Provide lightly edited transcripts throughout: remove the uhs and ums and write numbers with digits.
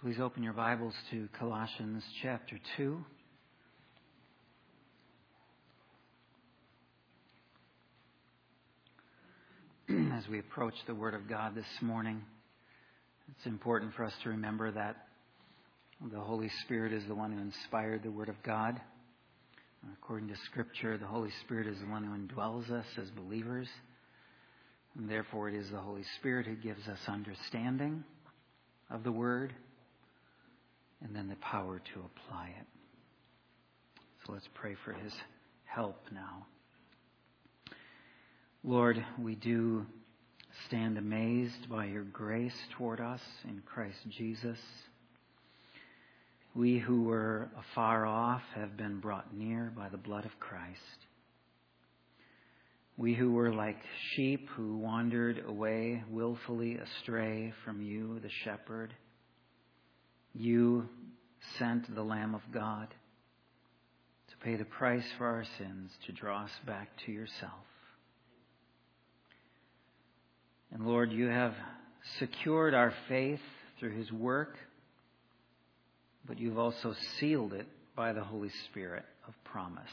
Please open your Bibles to Colossians chapter 2. As we approach the Word of God this morning, it's important for us to remember that the Holy Spirit is the one who inspired the Word of God. According to Scripture, the Holy Spirit is the one who indwells us as believers. And therefore, it is the Holy Spirit who gives us understanding of the Word and then the power to apply it. So let's pray for His help now. Lord, we do stand amazed by your grace toward us in Christ Jesus. We who were afar off have been brought near by the blood of Christ. We who were like sheep who wandered away willfully astray from you, the shepherd, you sent the Lamb of God to pay the price for our sins, to draw us back to yourself. And Lord, you have secured our faith through His work, but you've also sealed it by the Holy Spirit of promise.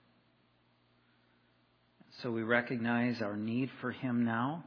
So we recognize our need for Him now.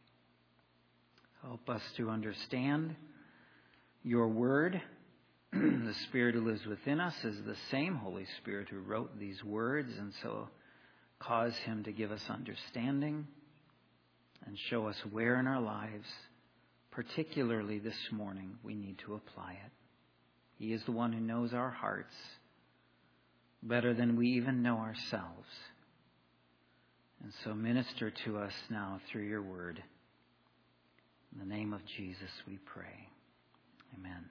Help us to understand your word. The Spirit who lives within us is the same Holy Spirit who wrote these words, and so cause Him to give us understanding and show us where in our lives, particularly this morning, we need to apply it. He is the one who knows our hearts better than we even know ourselves. And so minister to us now through your word. In the name of Jesus we pray. Amen.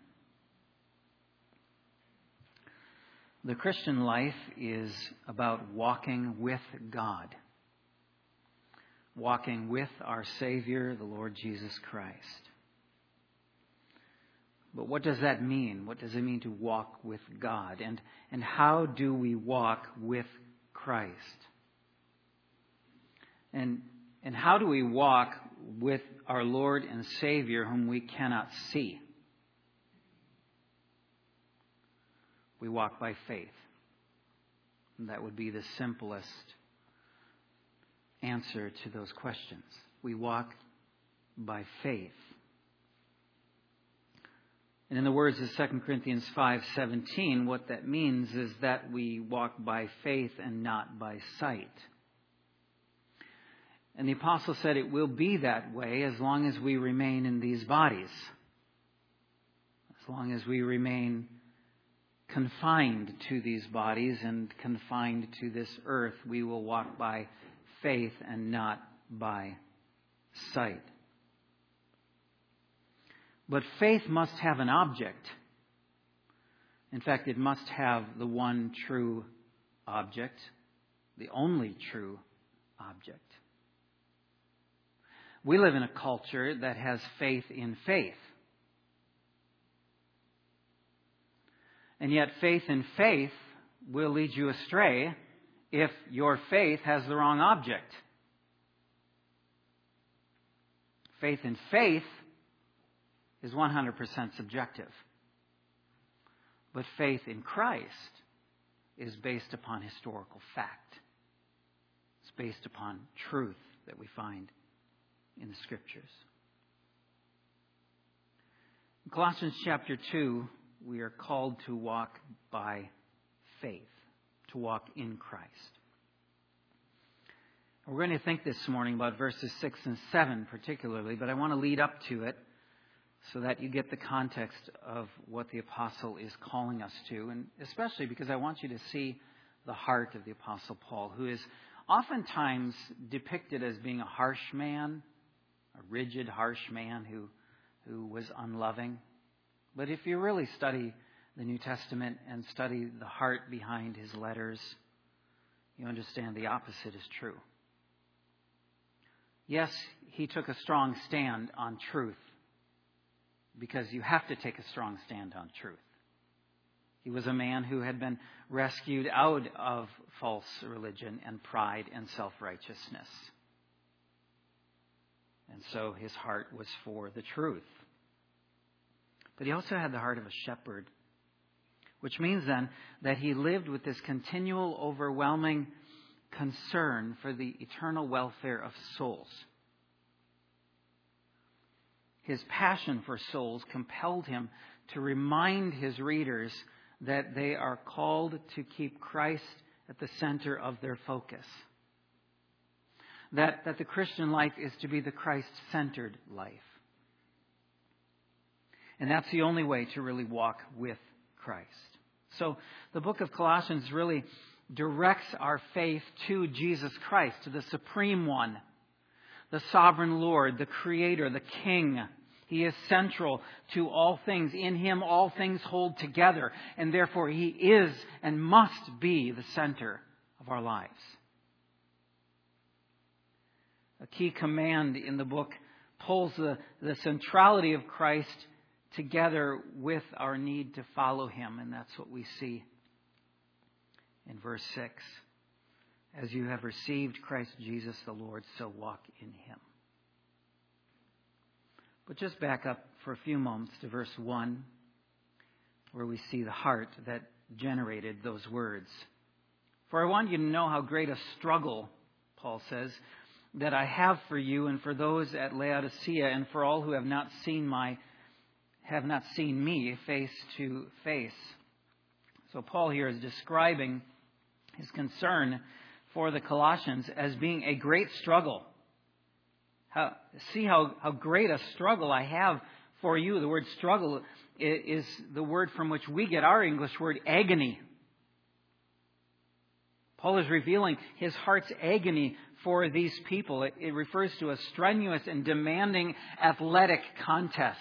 The Christian life is about walking with God. Walking with our Savior, the Lord Jesus Christ. But what does that mean? What does it mean to walk with God? And how do we walk with Christ? And how do we walk with our Lord and Savior whom we cannot see? We walk by faith. And that would be the simplest answer to those questions. We walk by faith. And in the words of 2 Corinthians 5:17, what that means is that we walk by faith and not by sight. And the apostle said it will be that way as long as we remain in these bodies. As long as we remain confined to these bodies and confined to this earth, we will walk by faith and not by sight. But faith must have an object. In fact, it must have the one true object, the only true object. We live in a culture that has faith in faith. And yet faith in faith will lead you astray if your faith has the wrong object. Faith in faith is 100% subjective. But faith in Christ is based upon historical fact. It's based upon truth that we find in the Scriptures. In Colossians chapter 2, we are called to walk by faith, to walk in Christ. We're going to think this morning about verses 6 and 7 particularly, but I want to lead up to it so that you get the context of what the apostle is calling us to, and especially because I want you to see the heart of the apostle Paul, who is oftentimes depicted as being a harsh man, a rigid, harsh man who was unloving. But if you really study the New Testament and study the heart behind his letters, you understand the opposite is true. Yes, he took a strong stand on truth because you have to take a strong stand on truth. He was a man who had been rescued out of false religion and pride and self-righteousness. And so his heart was for the truth. But he also had the heart of a shepherd, which means then that he lived with this continual, overwhelming concern for the eternal welfare of souls. His passion for souls compelled him to remind his readers that they are called to keep Christ at the center of their focus. That the Christian life is to be the Christ-centered life. And that's the only way to really walk with Christ. So the book of Colossians really directs our faith to Jesus Christ, to the Supreme One, the Sovereign Lord, the Creator, the King. He is central to all things. In Him, all things hold together. And therefore, He is and must be the center of our lives. A key command in the book pulls the centrality of Christ together with our need to follow Him. And that's what we see in verse 6. As you have received Christ Jesus the Lord, so walk in Him. But just back up for a few moments to verse 1, where we see the heart that generated those words. For I want you to know how great a struggle, Paul says, that I have for you and for those at Laodicea and for all who have not seen me face to face. So Paul here is describing his concern for the Colossians as being a great struggle. See how great a struggle I have for you. The word struggle is the word from which we get our English word agony. Paul is revealing his heart's agony for these people. It refers to a strenuous and demanding athletic contest.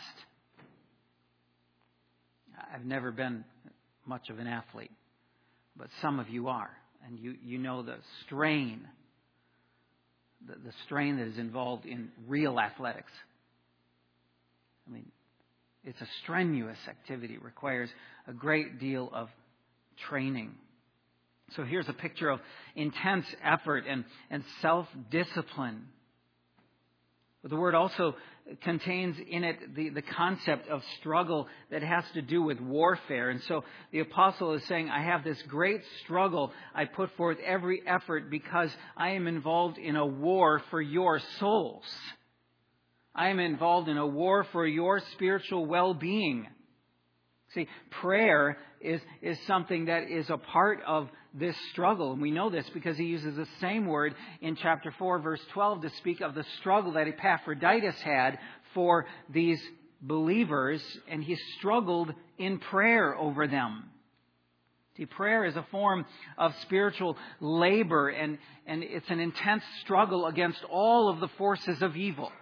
I've never been much of an athlete, but some of you are. And you know the strain, the strain that is involved in real athletics. I mean, it's a strenuous activity. It requires a great deal of training. So here's a picture of intense effort and self-discipline. But the word also contains in it the concept of struggle that has to do with warfare. And so the apostle is saying, I have this great struggle. I put forth every effort because I am involved in a war for your souls. I am involved in a war for your spiritual well-being. See, prayer is something that is a part of this struggle. And we know this because he uses the same word in chapter 4, verse 12 to speak of the struggle that Epaphroditus had for these believers. And he struggled in prayer over them. See, prayer is a form of spiritual labor, and it's an intense struggle against all of the forces of evil.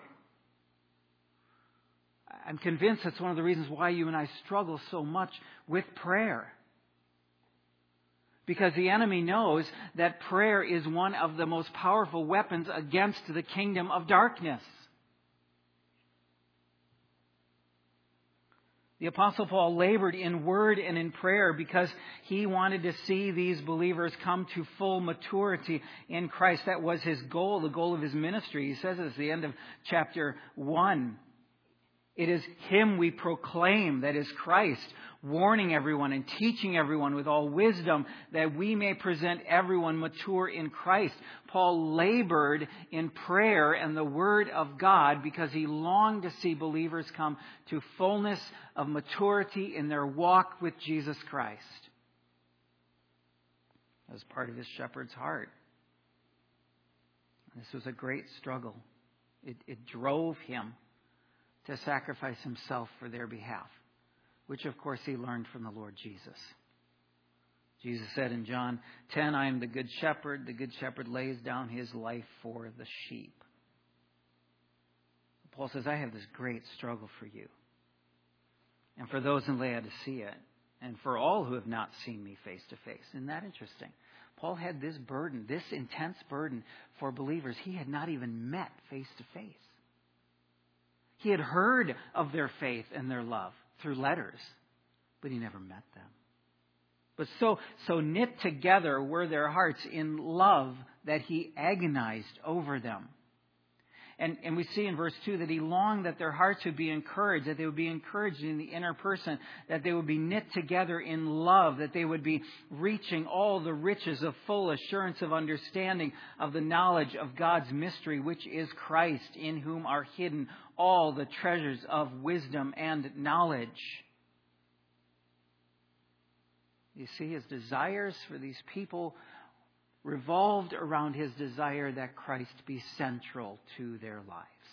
I'm convinced that's one of the reasons why you and I struggle so much with prayer. Because the enemy knows that prayer is one of the most powerful weapons against the kingdom of darkness. The Apostle Paul labored in word and in prayer because he wanted to see these believers come to full maturity in Christ. That was his goal, the goal of his ministry. He says at the end of chapter 1. It is Him we proclaim, that is Christ, warning everyone and teaching everyone with all wisdom that we may present everyone mature in Christ. Paul labored in prayer and the Word of God because he longed to see believers come to fullness of maturity in their walk with Jesus Christ. That was part of his shepherd's heart. This was a great struggle. It drove him to sacrifice himself for their behalf, which of course he learned from the Lord Jesus. Jesus said in John 10, I am the good shepherd. The good shepherd lays down his life for the sheep. Paul says, I have this great struggle for you and for those in Laodicea and for all who have not seen me face to face. Isn't that interesting? Paul had this burden, this intense burden for believers he had not even met face to face. He had heard of their faith and their love through letters, but he never met them. But so knit together were their hearts in love that he agonized over them. And we see in verse 2 that he longed that their hearts would be encouraged, that they would be encouraged in the inner person, that they would be knit together in love, that they would be reaching all the riches of full assurance of understanding of the knowledge of God's mystery, which is Christ, in whom are hidden all the treasures of wisdom and knowledge. You see, his desires for these people revolved around his desire that Christ be central to their lives.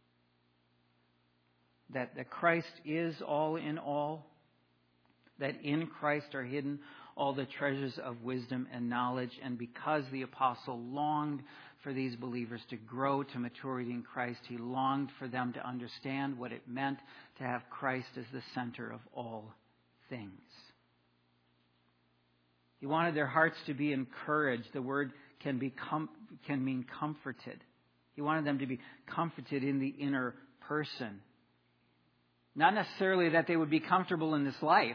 That Christ is all in all. That in Christ are hidden all the treasures of wisdom and knowledge. And because the apostle longed for these believers to grow to maturity in Christ, he longed for them to understand what it meant to have Christ as the center of all things. He wanted their hearts to be encouraged. The word can mean comforted. He wanted them to be comforted in the inner person. Not necessarily that they would be comfortable in this life,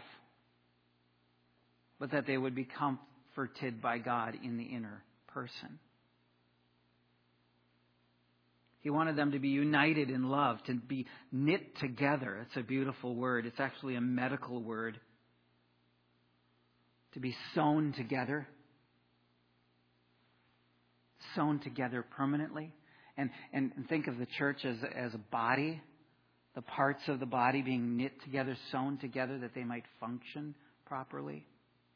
but that they would be comforted by God in the inner person. He wanted them to be united in love, to be knit together. It's a beautiful word. It's actually a medical word. To be sewn together permanently. And think of the church as a body, the parts of the body being knit together, sewn together, that they might function properly.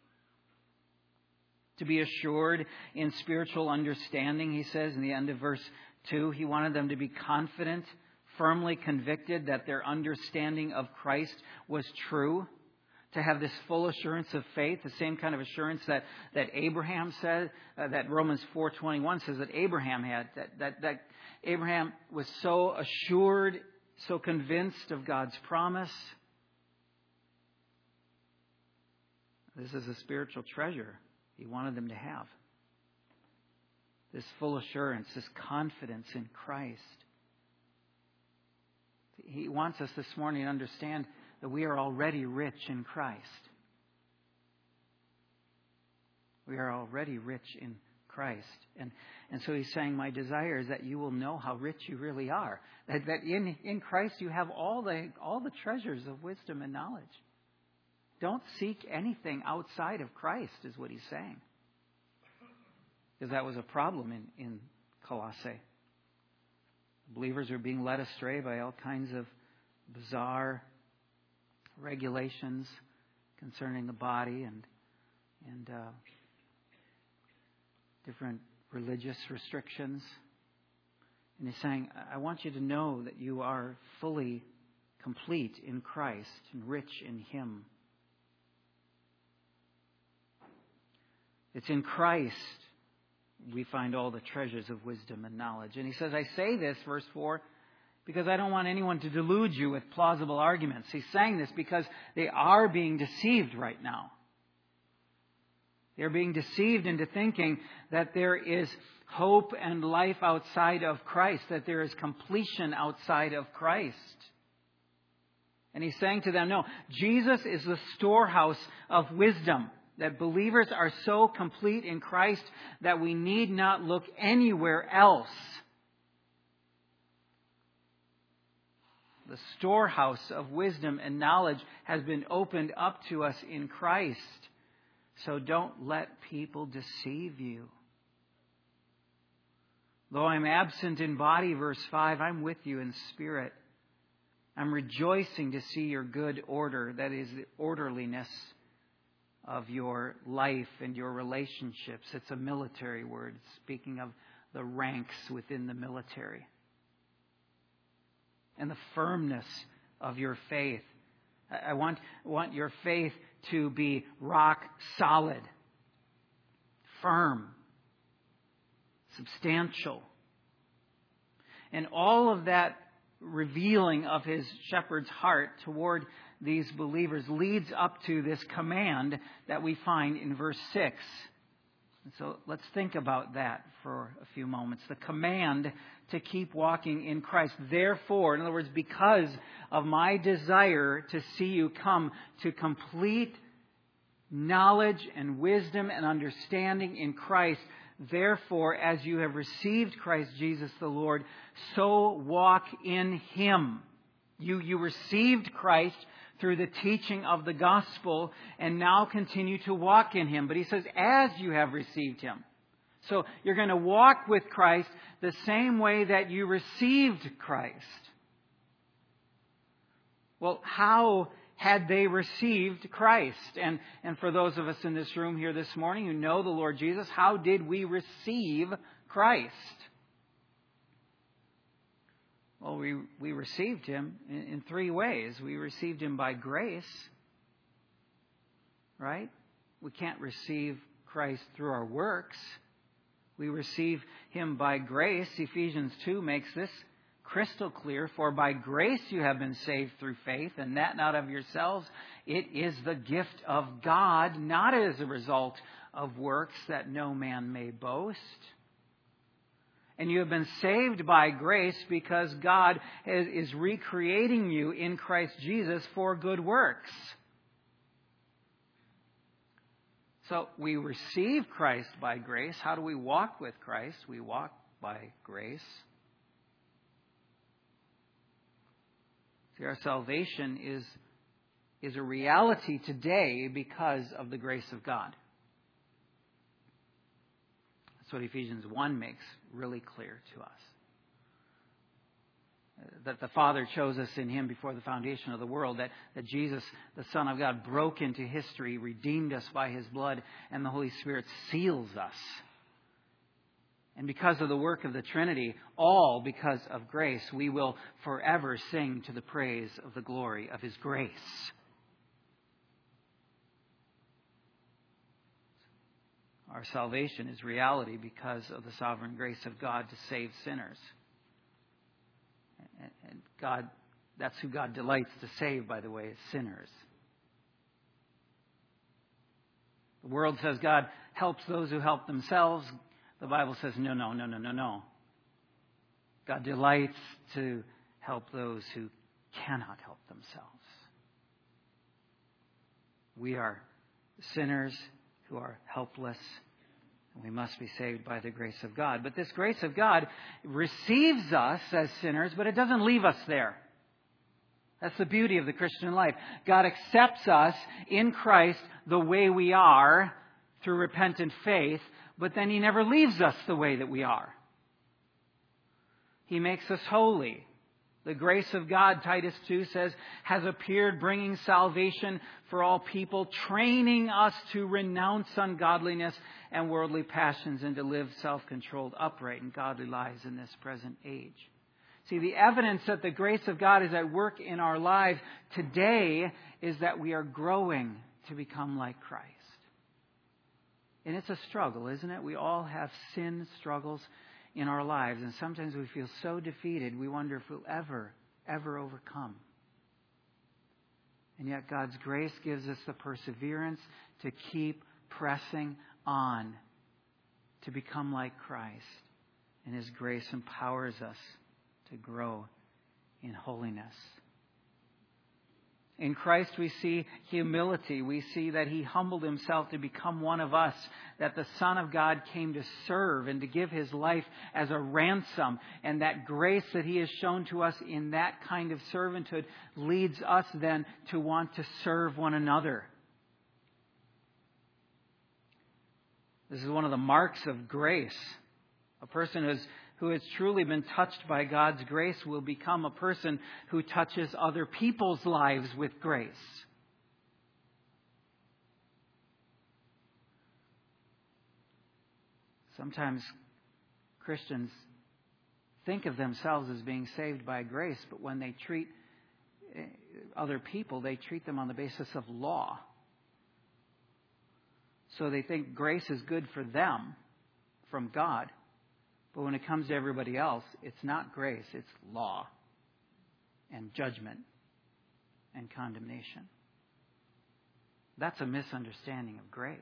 To be assured in spiritual understanding, he says in the end of verse 2, he wanted them to be confident, firmly convicted that their understanding of Christ was true. To have this full assurance of faith, the same kind of assurance that Abraham said, that Romans 4:21 says that Abraham had, that Abraham was so assured, so convinced of God's promise. This is a spiritual treasure he wanted them to have. This full assurance, this confidence in Christ. He wants us this morning to understand that we are already rich in Christ. We are already rich in Christ. And so he's saying, my desire is that you will know how rich you really are. That in Christ you have all the treasures of wisdom and knowledge. Don't seek anything outside of Christ, is what he's saying. Because that was a problem in Colossae. Believers are being led astray by all kinds of bizarre regulations concerning the body and different religious restrictions. And he's saying, I want you to know that you are fully complete in Christ and rich in Him. It's in Christ we find all the treasures of wisdom and knowledge. And he says, I say this, verse 4, because I don't want anyone to delude you with plausible arguments. He's saying this because they are being deceived right now. They're being deceived into thinking that there is hope and life outside of Christ, that there is completion outside of Christ. And he's saying to them, no, Jesus is the storehouse of wisdom. That believers are so complete in Christ that we need not look anywhere else. The storehouse of wisdom and knowledge has been opened up to us in Christ. So don't let people deceive you. Though I'm absent in body, verse 5, I'm with you in spirit. I'm rejoicing to see your good order, that is the orderliness of your life and your relationships. It's a military word, speaking of the ranks within the military. And the firmness of your faith. I want your faith to be rock solid, firm, substantial. And all of that revealing of his shepherd's heart toward these believers leads up to this command that we find in verse 6. And so let's think about that for a few moments. The command to keep walking in Christ. Therefore, in other words, because of my desire to see you come to complete knowledge and wisdom and understanding in Christ, Therefore, as you have received Christ Jesus the Lord, so walk in Him. You received Christ through the teaching of the gospel and now continue to walk in Him. But he says, as you have received Him. So you're going to walk with Christ the same way that you received Christ. Well, how had they received Christ? And for those of us in this room here this morning who know the Lord Jesus, how did we receive Christ? Well, we received Him in three ways. We received Him by grace, right? We can't receive Christ through our works. We receive Him by grace. Ephesians 2 makes this crystal clear. For by grace you have been saved through faith, and that not of yourselves. It is the gift of God, not as a result of works, that no man may boast. And you have been saved by grace because God is recreating you in Christ Jesus for good works. So we receive Christ by grace. How do we walk with Christ? We walk by grace. See, our salvation is a reality today because of the grace of God. That's what Ephesians 1 makes really clear to us. That the Father chose us in Him before the foundation of the world. That Jesus, the Son of God, broke into history, redeemed us by His blood, and the Holy Spirit seals us. And because of the work of the Trinity, all because of grace, we will forever sing to the praise of the glory of His grace. Our salvation is reality because of the sovereign grace of God to save sinners. And God, that's who God delights to save, by the way, is sinners. The world says God helps those who help themselves. The Bible says, no. God delights to help those who cannot help themselves. We are sinners who are helpless, and we must be saved by the grace of God. But this grace of God receives us as sinners, but it doesn't leave us there. That's the beauty of the Christian life. God accepts us in Christ the way we are through repentant faith, but then He never leaves us the way that we are. He makes us holy. The grace of God, Titus 2 says, has appeared, bringing salvation for all people, training us to renounce ungodliness and worldly passions and to live self-controlled, upright, and godly lives in this present age. See, the evidence that the grace of God is at work in our lives today is that we are growing to become like Christ. And it's a struggle, isn't it? We all have sin struggles in our lives. And sometimes we feel so defeated, we wonder if we'll ever overcome. And yet God's grace gives us the perseverance to keep pressing on to become like Christ. And His grace empowers us to grow in holiness. In Christ we see humility. We see that He humbled Himself to become one of us, that the Son of God came to serve and to give His life as a ransom. And that grace that He has shown to us in that kind of servanthood leads us then to want to serve one another. This is one of the marks of grace. A person who has truly been touched by God's grace will become a person who touches other people's lives with grace. Sometimes Christians think of themselves as being saved by grace, but when they treat other people, they treat them on the basis of law. So they think grace is good for them from God. But when it comes to everybody else, it's not grace, it's law and judgment and condemnation. That's a misunderstanding of grace.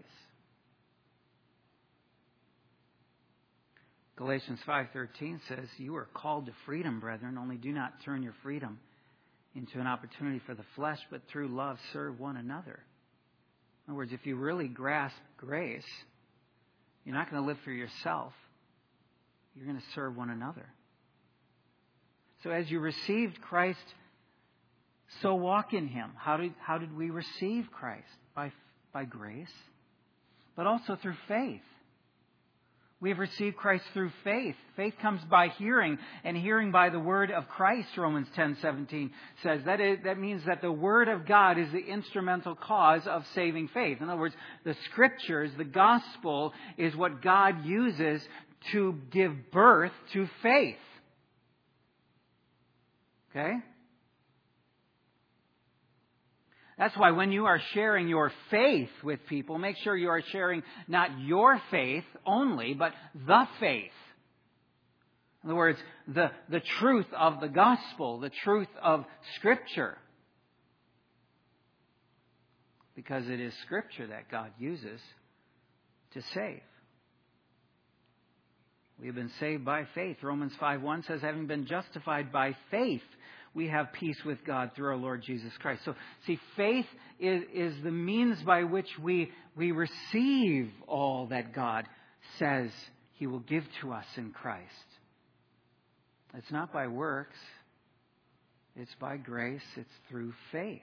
Galatians 5:13 says, "You are called to freedom, brethren, only do not turn your freedom into an opportunity for the flesh, but through love serve one another." In other words, if you really grasp grace, You're not going to live for yourself. You're going to serve one another. So as you received Christ, so walk in Him. How did we receive Christ? By grace, but also through faith. We have received Christ through faith. Faith comes by hearing, and hearing by the word of Christ, Romans 10:17 says. That means that the word of God is the instrumental cause of saving faith. In other words, the Scriptures, the gospel, is what God uses to give birth to faith. Okay? That's why when you are sharing your faith with people, make sure you are sharing not your faith only, but the faith. In other words, the truth of the gospel, the truth of Scripture. Because it is Scripture that God uses to save. We have been saved by faith. Romans 5:1 says, having been justified by faith, we have peace with God through our Lord Jesus Christ. So, see, faith is the means by which we receive all that God says He will give to us in Christ. It's not by works. It's by grace. It's through faith.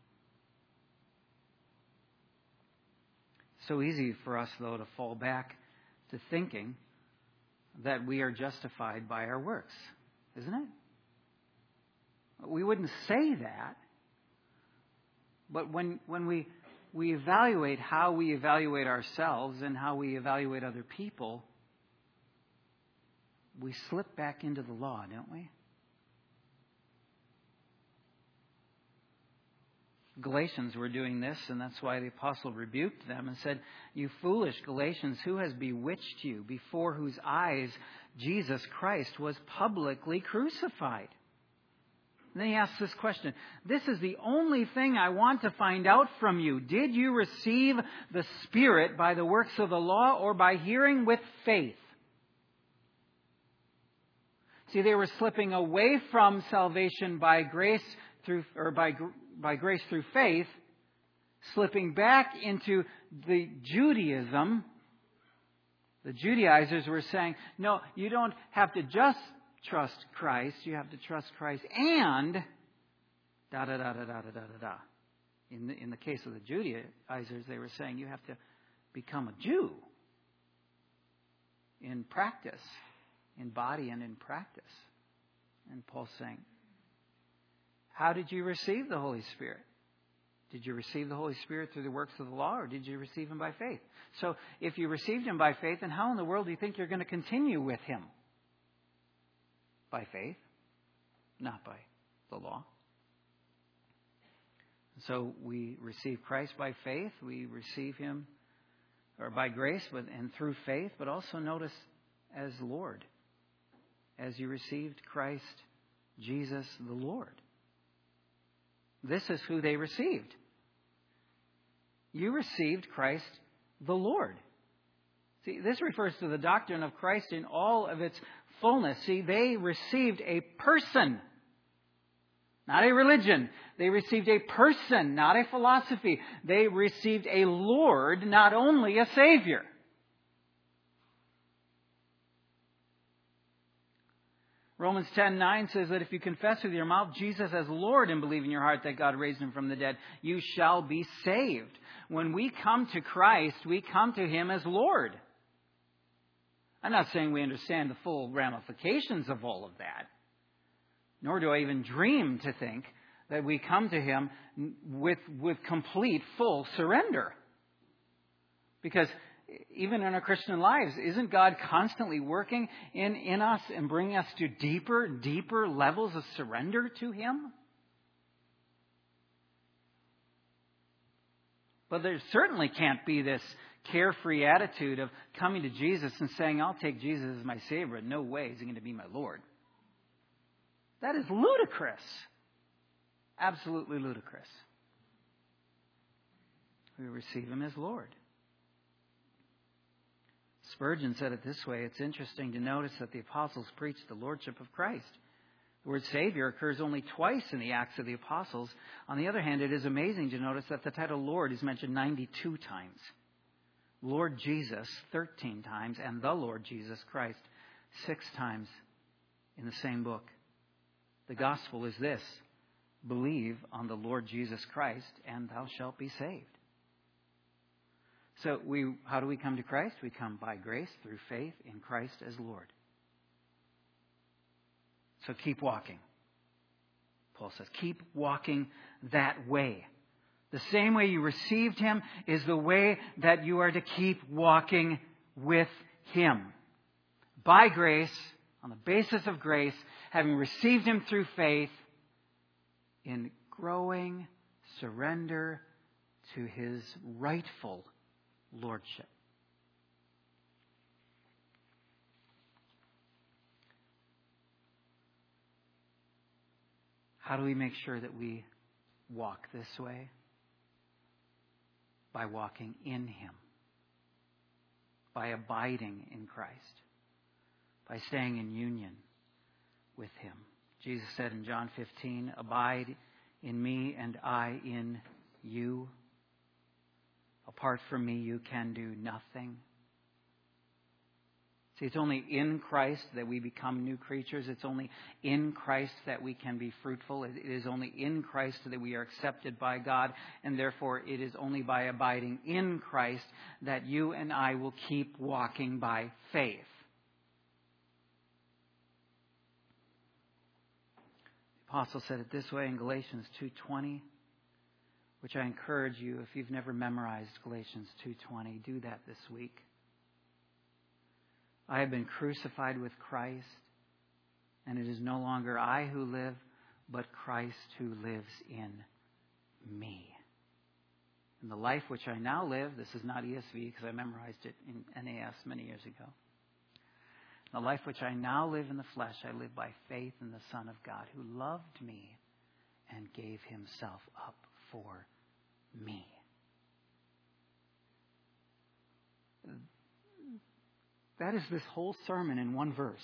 So easy for us, though, to fall back to thinking that we are justified by our works, isn't it? We wouldn't say that, but when we evaluate how we evaluate ourselves and how we evaluate other people, we slip back into the law, don't we? Galatians were doing this, and that's why the apostle rebuked them and said, "You foolish Galatians, who has bewitched you, before whose eyes Jesus Christ was publicly crucified?" And then he asks this question. This is the only thing I want to find out from you. Did you receive the Spirit by the works of the law or by hearing with faith? See, they were slipping away from salvation by grace through, or by grace through faith, slipping back into the Judaism. The Judaizers were saying, no, you don't have to just trust Christ, you have to trust Christ and da-da-da-da-da-da-da-da. In the case of the Judaizers, they were saying you have to become a Jew in practice, in body and in practice. And Paul's saying, how did you receive the Holy Spirit? Did you receive the Holy Spirit through the works of the law, or did you receive Him by faith? So if you received Him by faith, then how in the world do you think you're going to continue with Him? By faith, not by the law. So we receive Christ by faith. We receive Him, or by grace, and through faith. But also notice as Lord, as you received Christ Jesus the Lord. This is who they received. You received Christ the Lord. See, this refers to the doctrine of Christ in all of its fullness. See, they received a person, not a religion. They received a person, not a philosophy. They received a Lord, not only a Savior. Romans 10:9 says that if you confess with your mouth Jesus as Lord and believe in your heart that God raised Him from the dead, you shall be saved. When we come to Christ, we come to Him as Lord. I'm not saying we understand the full ramifications of all of that, nor do I even dream to think that we come to Him with complete, full surrender. Because even in our Christian lives, isn't God constantly working in us and bringing us to deeper levels of surrender to Him? But there certainly can't be this carefree attitude of coming to Jesus and saying, I'll take Jesus as my Savior, but no way is He going to be my Lord. That is ludicrous. Absolutely ludicrous. We receive Him as Lord. Spurgeon said it this way. It's interesting to notice that the apostles preached the Lordship of Christ. The word Savior occurs only twice in the Acts of the Apostles. On the other hand, it is amazing to notice that the title Lord is mentioned 92 times. Lord Jesus 13 times and the Lord Jesus Christ 6 times in the same book. The gospel is this: believe on the Lord Jesus Christ and thou shalt be saved. So how do we come to Christ? We come by grace through faith in Christ as Lord. So keep walking. Paul says, keep walking that way. The same way you received Him is the way that you are to keep walking with Him. By grace, on the basis of grace, having received Him through faith, in growing surrender to His rightful lordship. How do we make sure that we walk this way? By walking in Him. By abiding in Christ. By staying in union with Him. Jesus said in John 15, abide in me and I in you. Apart from me, you can do nothing. See, it's only in Christ that we become new creatures. It's only in Christ that we can be fruitful. It is only in Christ that we are accepted by God. And therefore, it is only by abiding in Christ that you and I will keep walking by faith. The Apostle said it this way in Galatians 2:20, which I encourage you, if you've never memorized Galatians 2:20, do that this week. I have been crucified with Christ, and it is no longer I who live, but Christ who lives in me. And the life which I now live, this is not ESV because I memorized it in NAS many years ago. The life which I now live in the flesh, I live by faith in the Son of God, who loved me and gave Himself up for me. That is this whole sermon in one verse.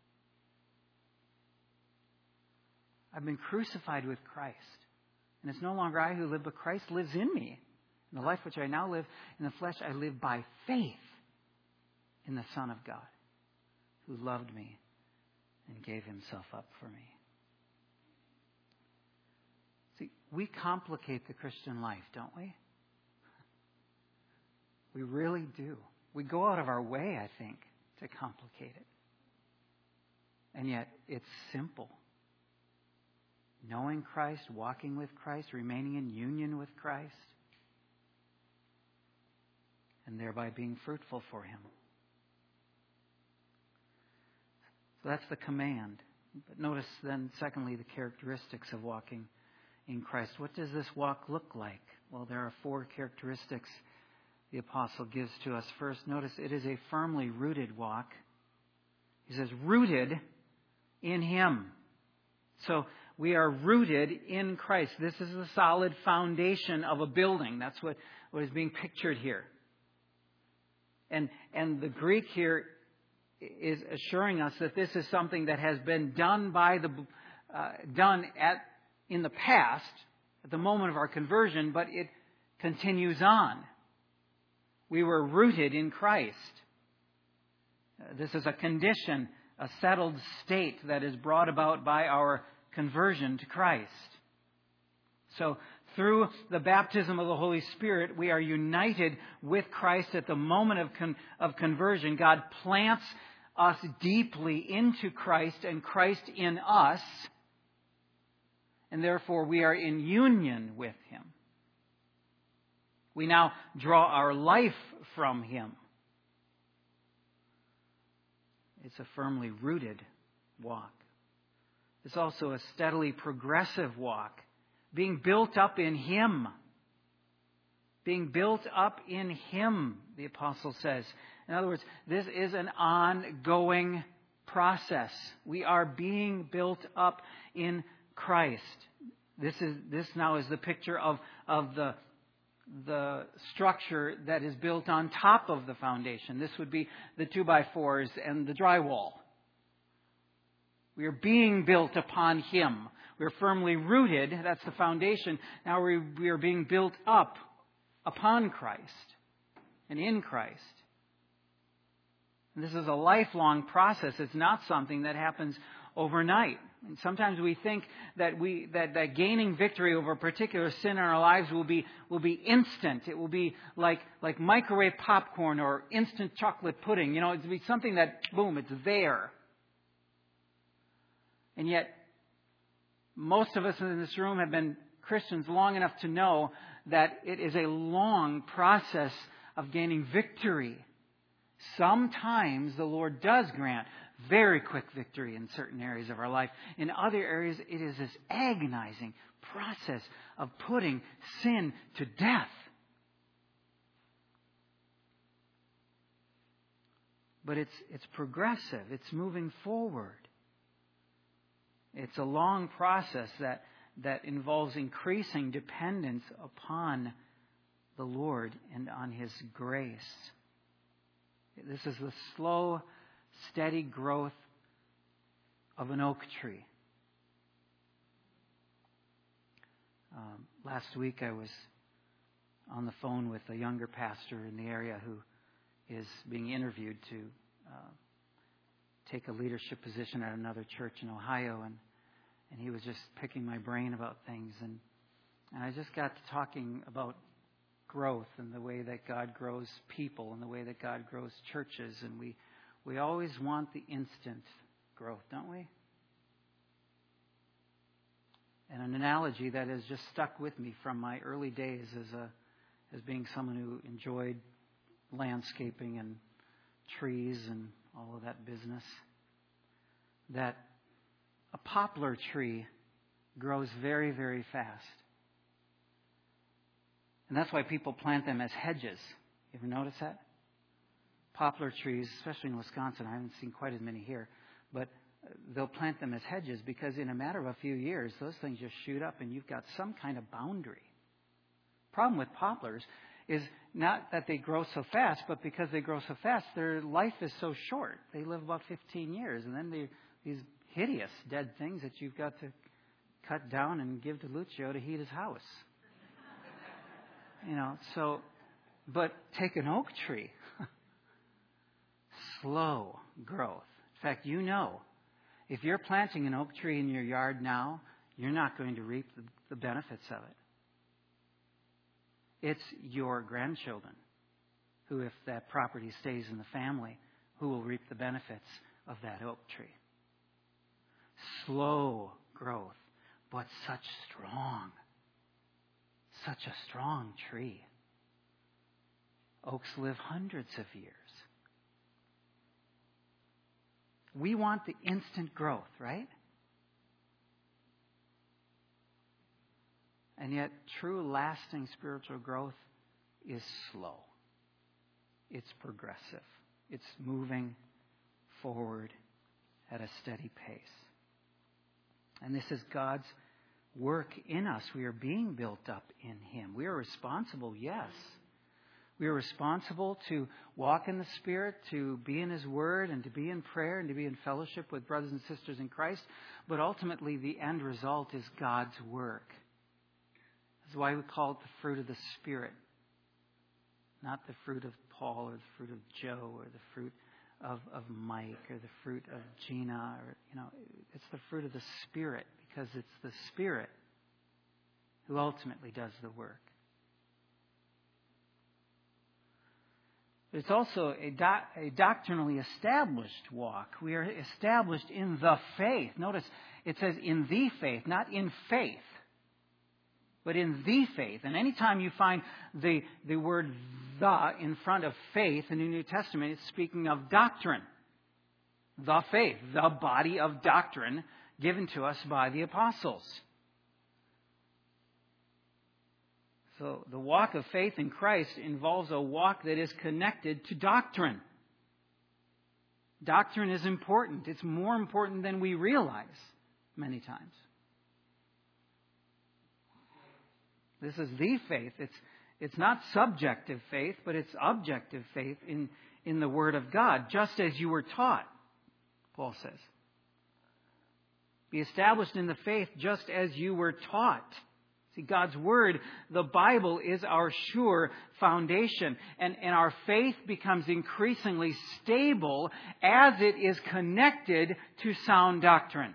I've been crucified with Christ. And it's no longer I who live, but Christ lives in me. In the life which I now live in the flesh, I live by faith in the Son of God, who loved me and gave Himself up for me. See, we complicate the Christian life, don't we? We really do. We go out of our way, I think, to complicate it. And yet, it's simple. Knowing Christ, walking with Christ, remaining in union with Christ, and thereby being fruitful for Him. So that's the command. But notice then, secondly, the characteristics of walking in Christ. What does this walk look like? Well, there are 4 characteristics the apostle gives to us. First, notice it is a firmly rooted walk. He says, rooted in Him. So we are rooted in Christ. This is the solid foundation of a building. That's what is being pictured here. And the Greek here is assuring us that this is something that has been done in the past, at the moment of our conversion, but it continues on. We were rooted in Christ. This is a condition, a settled state that is brought about by our conversion to Christ. So, through the baptism of the Holy Spirit, we are united with Christ at the moment of conversion. God plants us deeply into Christ and Christ in us, and therefore we are in union with Him. We now draw our life from Him. It's a firmly rooted walk. It's also a steadily progressive walk, being built up in Him. Being built up in Him, the apostle says. In other words, this is an ongoing process. We are being built up in Christ. This now is the picture of the structure that is built on top of the foundation. This would be the 2x4s and the drywall. We are being built upon Him. We are firmly rooted. That's the foundation. Now we are being built up upon Christ. and in Christ. And this is a lifelong process. It's not something that happens overnight. And sometimes we think that that gaining victory over a particular sin in our lives will be instant. It will be like microwave popcorn or instant chocolate pudding. You know, it'll be something that, boom, it's there. And yet, most of us in this room have been Christians long enough to know that it is a long process of gaining victory. Sometimes the Lord does grant very quick victory in certain areas of our life. In other areas, it is this agonizing process of putting sin to death. But it's progressive. It's moving forward. It's a long process that involves increasing dependence upon the Lord and on His grace. This is the slow, steady growth of an oak tree. Last week I was on the phone with a younger pastor in the area who is being interviewed to take a leadership position at another church in Ohio, and he was just picking my brain about things, and I just got to talking about growth and the way that God grows people and the way that God grows churches, and we always want the instant growth, don't we? And an analogy that has just stuck with me from my early days as being someone who enjoyed landscaping and trees and all of that business, that a poplar tree grows very, very fast. And that's why people plant them as hedges. You ever notice that? Poplar trees, especially in Wisconsin, I haven't seen quite as many here, but they'll plant them as hedges because in a matter of a few years, those things just shoot up and you've got some kind of boundary. Problem with poplars is not that they grow so fast, but because they grow so fast, their life is so short. They live about 15 years, and then these hideous dead things that you've got to cut down and give to Lucio to heat his house. But take an oak tree. Slow growth. In fact, if you're planting an oak tree in your yard now, you're not going to reap the benefits of it. It's your grandchildren who, if that property stays in the family, who will reap the benefits of that oak tree. Slow growth, but such a strong tree. Oaks live hundreds of years. We want the instant growth, right? And yet, true, lasting spiritual growth is slow. It's progressive. It's moving forward at a steady pace. And this is God's work in us. We are being built up in Him. We are responsible, yes. We are responsible to walk in the Spirit, to be in His Word, and to be in prayer, and to be in fellowship with brothers and sisters in Christ. But ultimately, the end result is God's work. That's why we call it the fruit of the Spirit. Not the fruit of Paul or the fruit of Joe or the fruit of Mike or the fruit of Gina. It's the fruit of the Spirit, because it's the Spirit who ultimately does the work. It's also a doctrinally established walk. We are established in the faith. Notice it says in the faith, not in faith, but in the faith. And anytime you find the word "the" in front of faith in the New Testament, it's speaking of doctrine. The faith, the body of doctrine given to us by the apostles. So the walk of faith in Christ involves a walk that is connected to doctrine. Doctrine is important. It's more important than we realize many times. This is the faith. It's not subjective faith, but it's objective faith in the Word of God, just as you were taught, Paul says. Be established in the faith just as you were taught. See, God's Word, the Bible, is our sure foundation. And our faith becomes increasingly stable as it is connected to sound doctrine.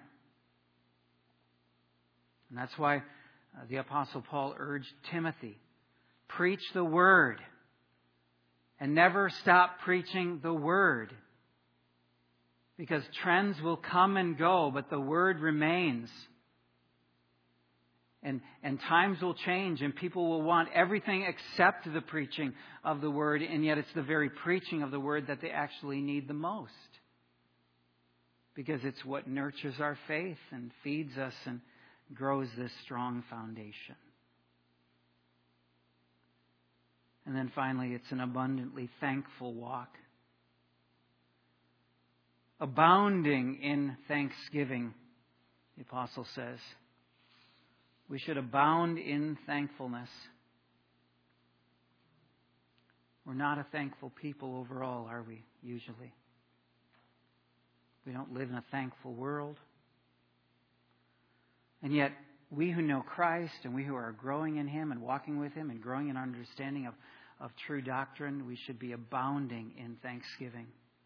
And that's why the Apostle Paul urged Timothy, preach the Word. And never stop preaching the Word. Because trends will come and go, but the Word remains. And times will change, and people will want everything except the preaching of the Word, and yet it's the very preaching of the Word that they actually need the most. Because it's what nurtures our faith and feeds us and grows this strong foundation. And then finally, it's an abundantly thankful walk. Abounding in thanksgiving, the Apostle says. We should abound in thankfulness. We're not a thankful people overall, are we, usually? We don't live in a thankful world. And yet, we who know Christ and we who are growing in Him and walking with Him and growing in understanding of true doctrine, we should be abounding in thanksgiving.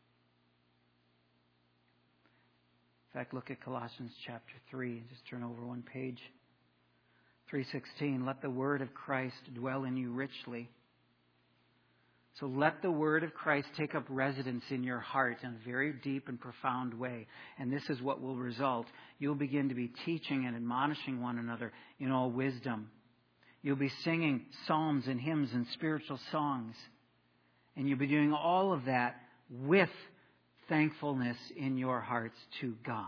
In fact, look at Colossians chapter 3. Just turn over one page. 3:16, let the word of Christ dwell in you richly. So let the word of Christ take up residence in your heart in a very deep and profound way. And this is what will result. You'll begin to be teaching and admonishing one another in all wisdom. You'll be singing psalms and hymns and spiritual songs. And you'll be doing all of that with thankfulness in your hearts to God.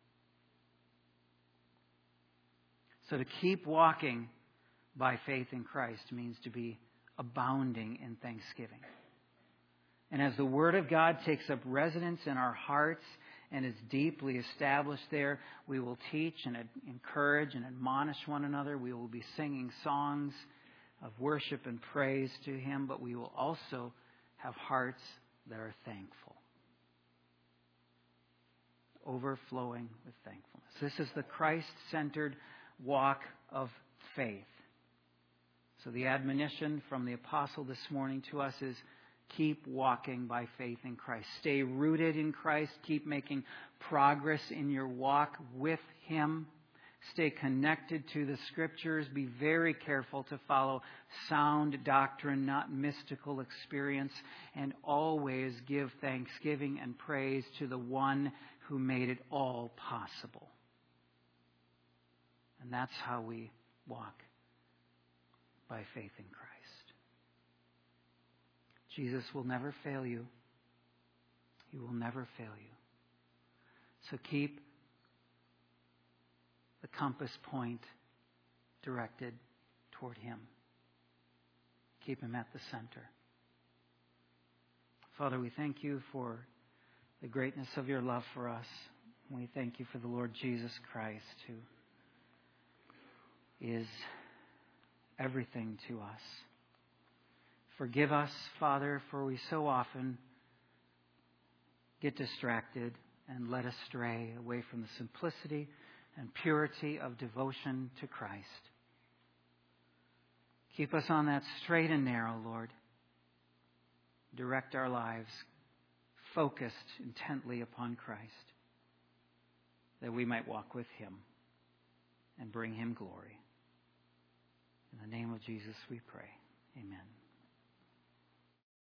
So to keep walking by faith in Christ means to be abounding in thanksgiving. And as the Word of God takes up residence in our hearts and is deeply established there, we will teach and encourage and admonish one another. We will be singing songs of worship and praise to Him, but we will also have hearts that are thankful. Overflowing with thankfulness. This is the Christ-centered walk of faith. So the admonition from the apostle this morning to us is keep walking by faith in Christ. Stay rooted in Christ. Keep making progress in your walk with Him. Stay connected to the Scriptures. Be very careful to follow sound doctrine, not mystical experience. And always give thanksgiving and praise to the one who made it all possible. And that's how we walk by faith in Christ. Jesus will never fail you. He will never fail you. So keep the compass point directed toward Him. Keep Him at the center. Father, we thank You for the greatness of Your love for us. We thank You for the Lord Jesus Christ, who is everything to us. Forgive us, Father, for we so often get distracted and led astray away from the simplicity and purity of devotion to Christ. Keep us on that straight and narrow, Lord. Direct our lives focused intently upon Christ, that we might walk with Him and bring Him glory. In the name of Jesus we pray. Amen.